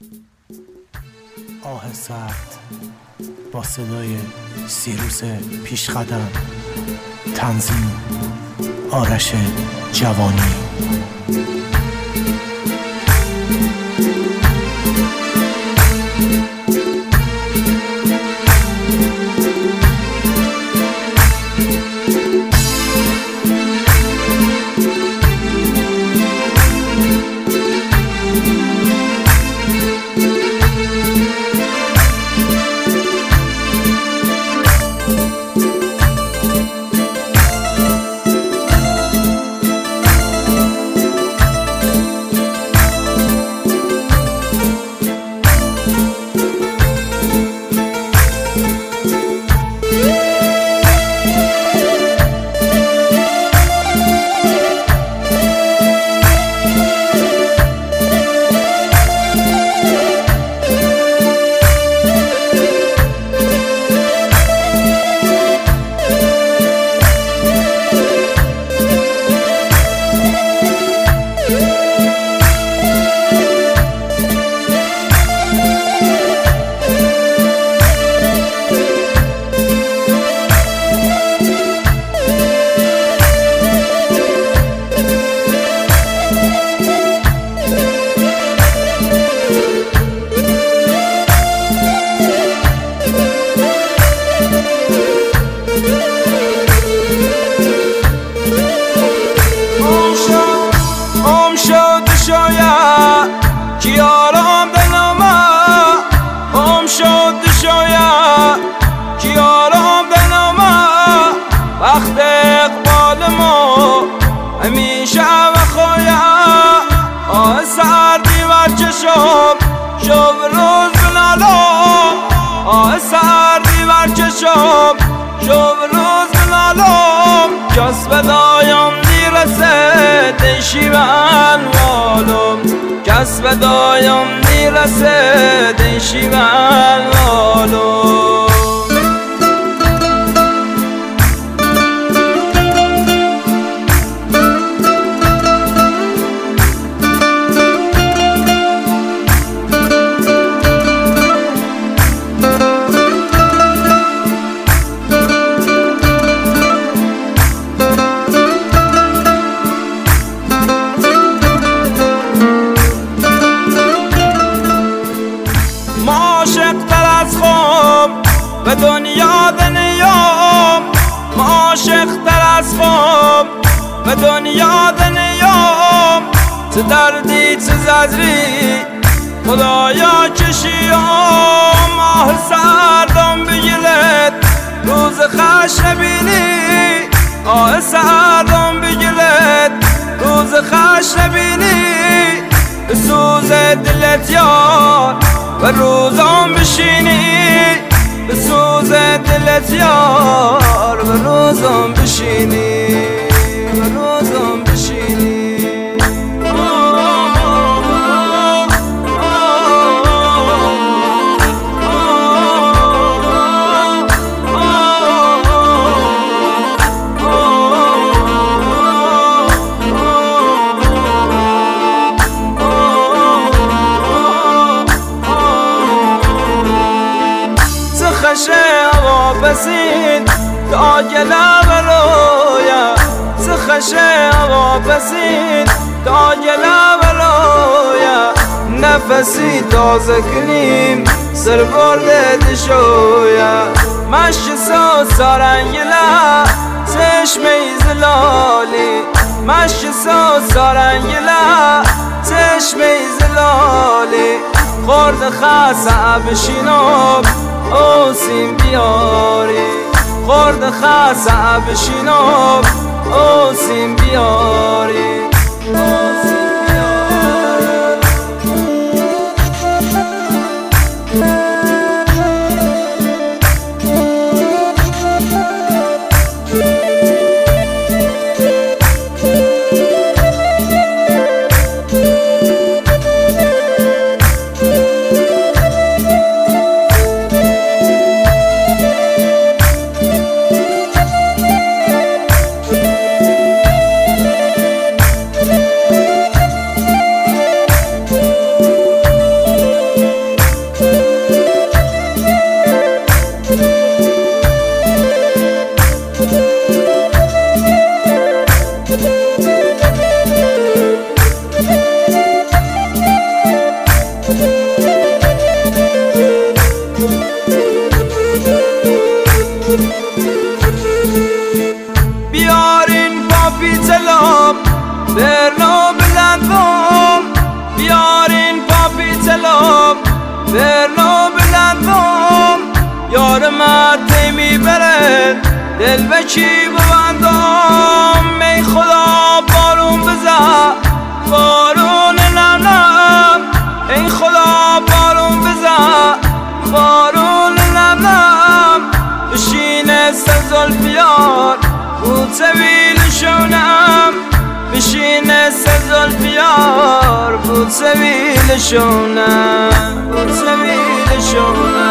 آه سرد با صدای سیروس پیشقدم، تنظیم آرش جوانی. کیارم دلما ام شد شاید کیارم دلما وقت اقبال ما همیشه و خویا آه سردی و چشم شب روز بنالم آه سردی و چشم شب روز بنالم کس بدایم دیرسه دیشی و انوالم کس بدایم میرسه دیشی و انوالم به دنیا دنیام ما عاشق تر از خواب به دنیا دنیام چه دردی چه زجری خدایا کشیام آه سردم بگیرد روز خش نبینی آه سردم بگیرد روز خش نبینی به سوز دلت یار و روزام بشینی به سوز دلت یار و روزم بشینی و روزم بشینی خشه هوا پسید تا گلم رویا خشه هوا پسید تا گلم رویا نفسی تازه کنیم سر برده دشویا مشک سو سارنگلا چشمه زلالی مشک سو سارنگلا چشمه زلالی خورد خاصه بشینم اوسیم بیاری خورد خاصه بشینم اوسیم بیاری سلام برنا بلندم یار مرد میبره دل به چی ببندم ای خدا بارون بزن بارون نرم ای خدا بارون بزن بارون نرم بشینه سزلفیار بود سویل شونم بشینه سزلفیار بود سویل شونم بود سویل شونم